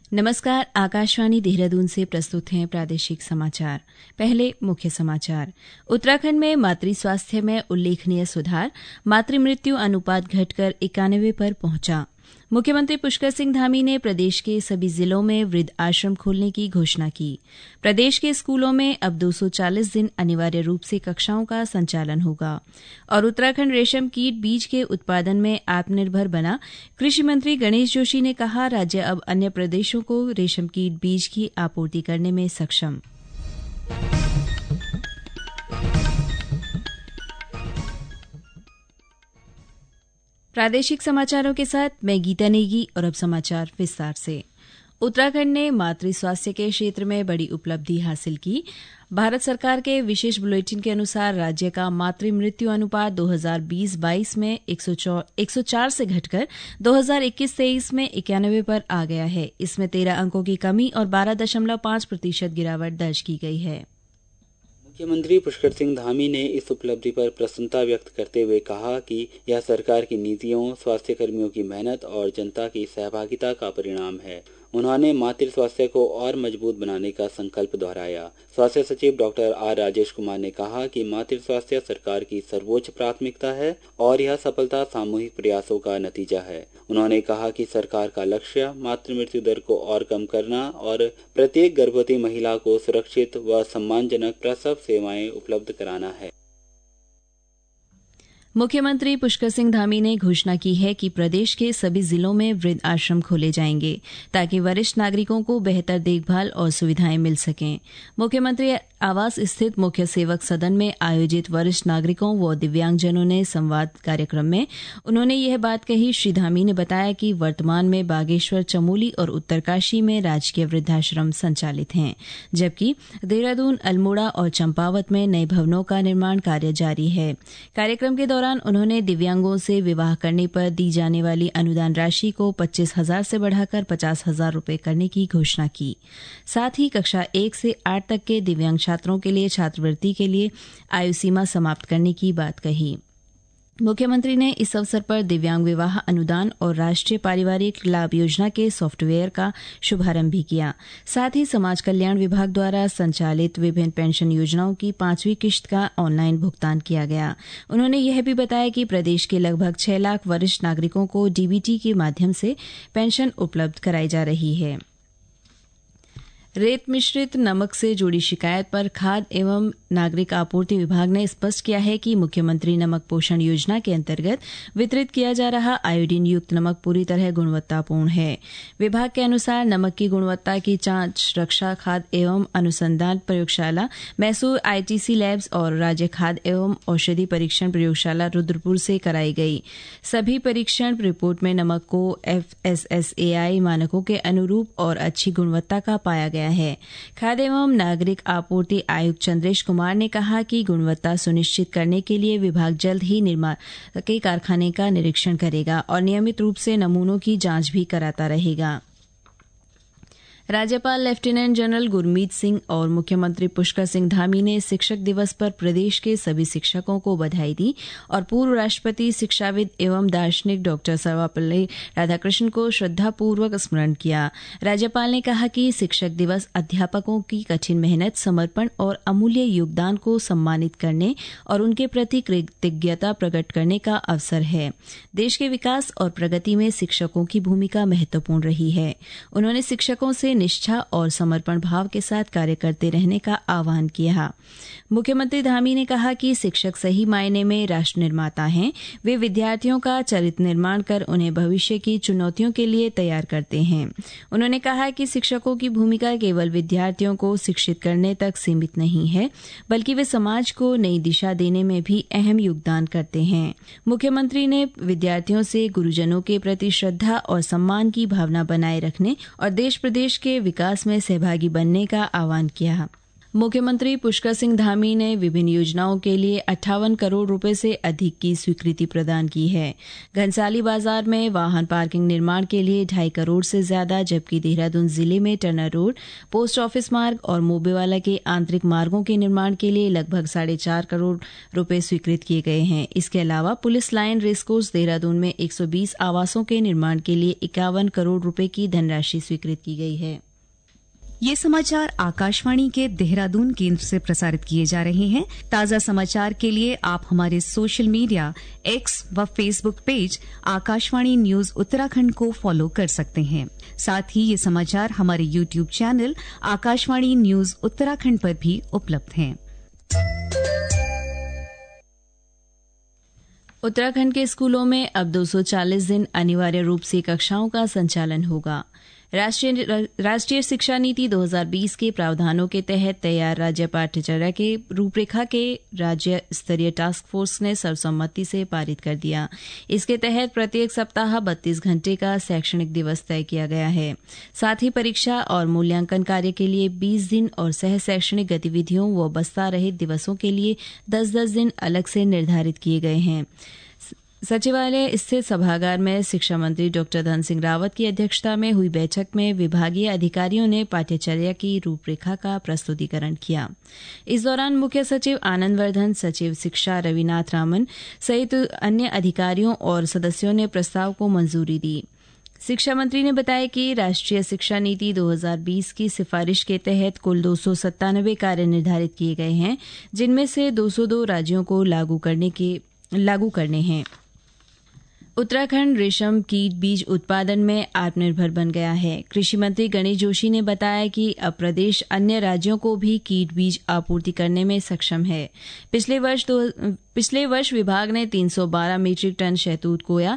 नमस्कार, आकाशवाणी देहरादून से प्रस्तुत हैं प्रादेशिक समाचार। पहले मुख्य समाचार। उत्तराखंड में मातृ स्वास्थ्य में उल्लेखनीय सुधार, मातृ मृत्यु अनुपात घटकर 91 पर पहुंचा। मुख्यमंत्री पुष्कर सिंह धामी ने प्रदेश के सभी जिलों में वृद्ध आश्रम खोलने की घोषणा की। प्रदेश के स्कूलों में अब 240 दिन अनिवार्य रूप से कक्षाओं का संचालन होगा। और उत्तराखंड रेशम कीट बीज के उत्पादन में आत्मनिर्भर बना। कृषि मंत्री गणेश जोशी ने कहा, राज्य अब अन्य प्रदेशों को रेशम कीट बीज की आपूर्ति करने में सक्षम। प्रादेशिक समाचारों के साथ मैं गीता नेगी और अब समाचार विस्तार से। उत्तराखंड ने मातृ स्वास्थ्य के क्षेत्र में बड़ी उपलब्धि हासिल की। भारत सरकार के विशेष बुलेटिन के अनुसार राज्य का मातृ मृत्यु अनुपात 2020-22 में 104 से घटकर 2021-23 में 91 पर आ गया है। इसमें 13 अंकों की कमी और 12.5% गिरावट दर्ज की गई है। मुख्यमंत्री पुष्कर सिंह धामी ने इस उपलब्धि पर प्रसन्नता व्यक्त करते हुए कहा कि यह सरकार की नीतियों, स्वास्थ्य कर्मियों की मेहनत और जनता की सहभागिता का परिणाम है। उन्होंने मातृ स्वास्थ्य को और मजबूत बनाने का संकल्प दोहराया। स्वास्थ्य सचिव डॉक्टर आर राजेश कुमार ने कहा कि मातृ स्वास्थ्य सरकार की सर्वोच्च प्राथमिकता है और यह सफलता सामूहिक प्रयासों का नतीजा है। उन्होंने कहा कि सरकार का लक्ष्य मातृ मृत्यु दर को और कम करना और प्रत्येक गर्भवती महिला को सुरक्षित व सम्मानजनक प्रसव सेवाएं उपलब्ध कराना है। मुख्यमंत्री पुष्कर सिंह धामी ने घोषणा की है कि प्रदेश के सभी जिलों में वृद्ध आश्रम खोले जाएंगे ताकि वरिष्ठ नागरिकों को बेहतर देखभाल और सुविधाएं मिल सकें। मुख्यमंत्री आवास स्थित मुख्य सेवक सदन में आयोजित वरिष्ठ नागरिकों व दिव्यांगजनों ने संवाद कार्यक्रम में उन्होंने यह बात कही। श्री धामी ने बताया कि वर्तमान में बागेश्वर, चमोली और उत्तरकाशी में राजकीय वृद्धाश्रम संचालित हैं, जबकि देहरादून, अल्मोड़ा और चंपावत में नए भवनों का निर्माण कार्य जारी है। कार्यक्रम के दौरान उन्होंने दिव्यांगों से विवाह करने पर दी जाने वाली अनुदान राशि को 25,000 से बढ़ाकर 50,000 रुपये करने की घोषणा की। साथ ही कक्षा 1 से 8 तक के दिव्यांग छात्रों के लिए छात्रवृत्ति के लिए आयु सीमा समाप्त करने की बात कही। मुख्यमंत्री ने इस अवसर पर दिव्यांग विवाह अनुदान और राष्ट्रीय पारिवारिक लाभ योजना के सॉफ्टवेयर का शुभारंभ भी किया। साथ ही समाज कल्याण विभाग द्वारा संचालित विभिन्न पेंशन योजनाओं की 5वीं किश्त का ऑनलाइन भुगतान किया गया। उन्होंने यह भी बताया कि प्रदेश के लगभग 6 लाख वरिष्ठ नागरिकों को डीबीटी के माध्यम से पेंशन उपलब्ध कराई जा रही है। रेत मिश्रित नमक से जुड़ी शिकायत पर खाद्य एवं नागरिक आपूर्ति विभाग ने स्पष्ट किया है कि मुख्यमंत्री नमक पोषण योजना के अंतर्गत वितरित किया जा रहा आयोडीन युक्त नमक पूरी तरह गुणवत्तापूर्ण है। विभाग के अनुसार नमक की गुणवत्ता की जांच रक्षा खाद्य एवं अनुसंधान प्रयोगशाला मैसूर, आईटीसी लैब्स और राज्य खाद्य एवं औषधि परीक्षण प्रयोगशाला रुद्रपुर से कराई गई। सभी परीक्षण रिपोर्ट में नमक को FSSAI मानकों के अनुरूप और अच्छी गुणवत्ता का पाया गया है। खाद्य एवं नागरिक आपूर्ति आयुक्त चंद्रेश कुमार ने कहा कि गुणवत्ता सुनिश्चित करने के लिए विभाग जल्द ही निर्माता के कारखाने का निरीक्षण करेगा और नियमित रूप से नमूनों की जांच भी कराता रहेगा। राज्यपाल लेफ्टिनेंट जनरल गुरमीत सिंह और मुख्यमंत्री पुष्कर सिंह धामी ने शिक्षक दिवस पर प्रदेश के सभी शिक्षकों को बधाई दी और पूर्व राष्ट्रपति, शिक्षाविद एवं दार्शनिक डॉक्टर सर्वपल्ली राधाकृष्णन को श्रद्धापूर्वक स्मरण किया। राज्यपाल ने कहा कि शिक्षक दिवस अध्यापकों की कठिन मेहनत, समर्पण और अमूल्य योगदान को सम्मानित करने और उनके प्रति कृतज्ञता प्रकट करने का अवसर है। देश के विकास और प्रगति में शिक्षकों की भूमिका महत्वपूर्ण रही है। उन्होंने शिक्षकों से निष्ठा और समर्पण भाव के साथ कार्य करते रहने का आह्वान किया। मुख्यमंत्री धामी ने कहा कि शिक्षक सही मायने में राष्ट्र निर्माता हैं। वे विद्यार्थियों का चरित्र निर्माण कर उन्हें भविष्य की चुनौतियों के लिए तैयार करते हैं। उन्होंने कहा कि शिक्षकों की भूमिका केवल विद्यार्थियों को शिक्षित करने तक सीमित नहीं है, बल्कि वे समाज को नई दिशा देने में भी अहम योगदान करते हैं। मुख्यमंत्री ने विद्यार्थियों से गुरुजनों के प्रति श्रद्धा और सम्मान की भावना बनाए रखने और देश प्रदेश के विकास में सहभागी बनने का आह्वान किया। मुख्यमंत्री पुष्कर सिंह धामी ने विभिन्न योजनाओं के लिए 58 करोड़ रुपए से अधिक की स्वीकृति प्रदान की है। घनसाली बाजार में वाहन पार्किंग निर्माण के लिए 2.5 करोड़ से ज्यादा, जबकि देहरादून जिले में टनर रोड, पोस्ट ऑफिस मार्ग और मोबेवाला के आंतरिक मार्गों के निर्माण के लिए लगभग 4.5 करोड़ रुपए स्वीकृत किए गए हैं। इसके अलावा पुलिस लाइन रेसकोर्स देहरादून में 120 आवासों के निर्माण के लिए 51 करोड़ रुपए की धनराशि स्वीकृत की गई है। ये समाचार आकाशवाणी के देहरादून केंद्र से प्रसारित किए जा रहे हैं। ताजा समाचार के लिए आप हमारे सोशल मीडिया एक्स व Facebook page Akashvani news Uttarakhand को फॉलो कर सकते हैं। साथ ही ये समाचार हमारे YouTube channel Akashvani news Uttarakhand पर भी उपलब्ध हैं। उत्तराखंड के स्कूलों में अब 240 दिन अनिवार्य रूप से कक्षाओं का संचालन होगा। राष्ट्रीय शिक्षा नीति 2020 के प्रावधानों के तहत तैयार राज्य पाठ्यचर्या के रूपरेखा के राज्य स्तरीय टास्क फोर्स ने सर्वसम्मति से पारित कर दिया। इसके तहत प्रत्येक सप्ताह 32 घंटे का शैक्षणिक दिवस तय किया गया है। साथ ही परीक्षा और मूल्यांकन कार्य के लिए 20 दिन और सह शैक्षणिक गतिविधियों व बस्ता रहित दिवसों के लिए 10-10 दिन अलग से निर्धारित किए गए हैं। सचिवालय स्थित सभागार में शिक्षा मंत्री डॉ धन सिंह रावत की अध्यक्षता में हुई बैठक में विभागीय अधिकारियों ने पाठ्यचर्या की रूपरेखा का प्रस्तुतिकरण किया। इस दौरान मुख्य सचिव आनंद वर्धन, सचिव शिक्षा रविनाथ रामन सहित अन्य अधिकारियों और सदस्यों ने प्रस्ताव को मंजूरी दी। शिक्षा मंत्री ने बताया कि राष्ट्रीय शिक्षा नीति 2020 की सिफारिश के तहत कुल 297 कार्य निर्धारित किए गए हैं, जिनमें से 202 राज्यों को लागू करने हैं। उत्तराखंड रेशम कीट बीज उत्पादन में आत्मनिर्भर बन गया है। कृषि मंत्री गणेश जोशी ने बताया कि अब प्रदेश अन्य राज्यों को भी कीट बीज आपूर्ति करने में सक्षम है। पिछले वर्ष विभाग ने 312 मीट्रिक टन शहतूत कोया,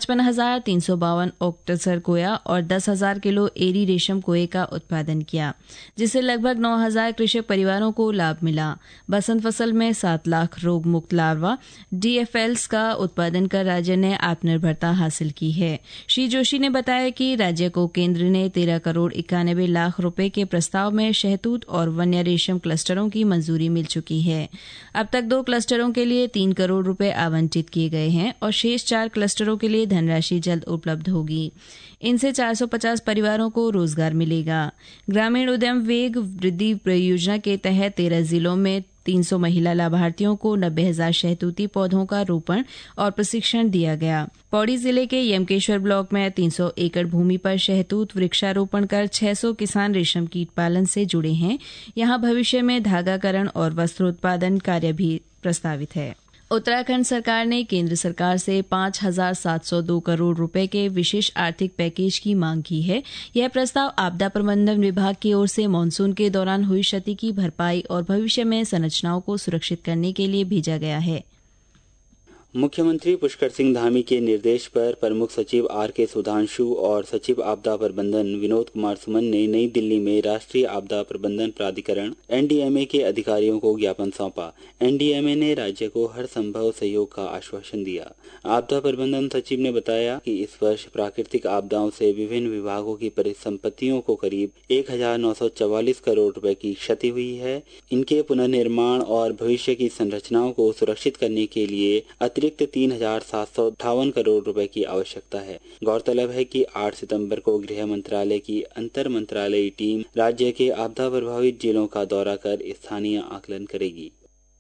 55,352 ऑक्टसर कोया और 10,000 किलो एरी रेशम कोये का उत्पादन किया, जिससे लगभग 9,000 कृषक परिवारों को लाभ मिला। बसंत फसल में 7 लाख रोग मुक्त लार्वा DFLs का उत्पादन कर राज्य ने आत्मनिर्भरता हासिल की है। श्री जोशी ने बताया कि राज्य को केंद्र ने 13 करोड़ 91 लाख रुपए के प्रस्ताव में शहतूत और वन्य रेशम क्लस्टरों की मंजूरी मिल चुकी है। अब तक 2 क्लस्टरों के लिए 3 करोड़ रुपए आवंटित किए गए हैं और शेष 4 क्लस्टरों के लिए धनराशि जल्द उपलब्ध होगी। इनसे 450 परिवारों को रोजगार मिलेगा। ग्रामीण उद्यम वेग वृद्धि परियोजना के तहत 13 जिलों में 300 महिला लाभार्थियों को 90,000 शहतूती पौधों का रोपण और प्रशिक्षण दिया गया। पौड़ी जिले के यमकेश्वर ब्लॉक में 300 एकड़ भूमि पर शहतूत वृक्षारोपण कर 600 किसान रेशम कीट पालन से जुड़े हैं। यहां भविष्य में धागाकरण और वस्त्रोत्पादन कार्य भी प्रस्तावित है। उत्तराखंड सरकार ने केंद्र सरकार से 5,702 करोड़ रुपए के विशेष आर्थिक पैकेज की मांग की है। यह प्रस्ताव आपदा प्रबंधन विभाग की ओर से मानसून के दौरान हुई क्षति की भरपाई और भविष्य में संरचनाओं को सुरक्षित करने के लिए भेजा गया है। मुख्यमंत्री पुष्कर सिंह धामी के निर्देश पर प्रमुख सचिव RK सुधांशु और सचिव आपदा प्रबंधन विनोद कुमार सुमन ने नई दिल्ली में राष्ट्रीय आपदा प्रबंधन प्राधिकरण NDMA के अधिकारियों को ज्ञापन सौंपा। NDMA ने राज्य को हर संभव सहयोग का आश्वासन दिया। आपदा प्रबंधन सचिव ने बताया कि इस वर्ष प्राकृतिक आपदाओं से विभिन्न विभागों की परिसंपत्तियों को करीब 1,944 करोड़ रुपए की क्षति हुई है। इनके पुनर्निर्माण और भविष्य की संरचनाओं को सुरक्षित करने के लिए अतिरिक्त 3,758 करोड़ रुपए की आवश्यकता है। गौरतलब है कि 8 सितंबर को गृह मंत्रालय की अंतर मंत्रालयी टीम राज्य के आपदा प्रभावित जिलों का दौरा कर स्थानीय आकलन करेगी।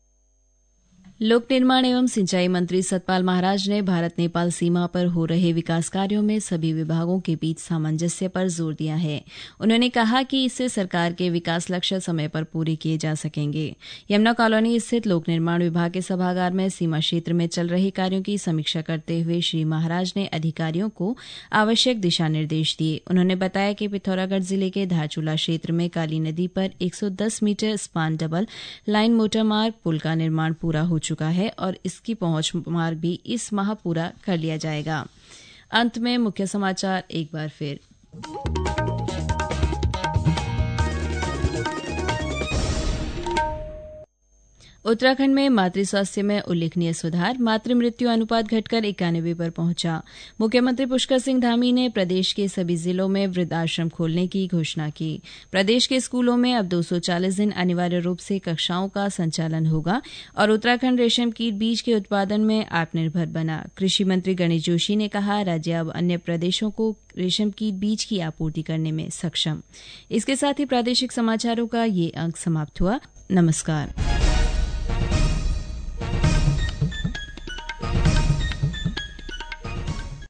लोक निर्माण एवं सिंचाई मंत्री सतपाल महाराज ने भारत नेपाल सीमा पर हो रहे विकास कार्यों में सभी विभागों के बीच सामंजस्य पर जोर दिया है। उन्होंने कहा कि इससे सरकार के विकास लक्ष्य समय पर पूरे किए जा सकेंगे। यमुना कॉलोनी स्थित लोक निर्माण विभाग के सभागार में सीमा क्षेत्र में चल रहे कार्यों की समीक्षा करते हुए श्री महाराज ने अधिकारियों को आवश्यक दिशा निर्देश दिए। उन्होंने बताया कि पिथौरागढ़ जिले के धारचूला क्षेत्र में काली नदी पर 110 metre span double line motor मार्ग पुल का निर्माण पूरा हो चुका है और इसकी पहुंच मार्ग भी इस माह पूरा कर लिया जाएगा। अंत में मुख्य समाचार एक बार फिर। उत्तराखंड में मातृ स्वास्थ्य में उल्लेखनीय सुधार, मातृ मृत्यु अनुपात घटकर 91 पर पहुंचा। मुख्यमंत्री पुष्कर सिंह धामी ने प्रदेश के सभी जिलों में वृद्धाश्रम खोलने की घोषणा की। प्रदेश के स्कूलों में अब 240 दिन अनिवार्य रूप से कक्षाओं का संचालन होगा और उत्तराखंड रेशम कीट बीज के उत्पादन में आत्मनिर्भर बना। कृषि मंत्री गणेश जोशी ने कहा, राज्य अब अन्य प्रदेशों को रेशम कीट बीज की आपूर्ति करने में सक्षम। इसके साथ ही प्रादेशिक समाचारों का ये अंक समाप्त हुआ। नमस्कार।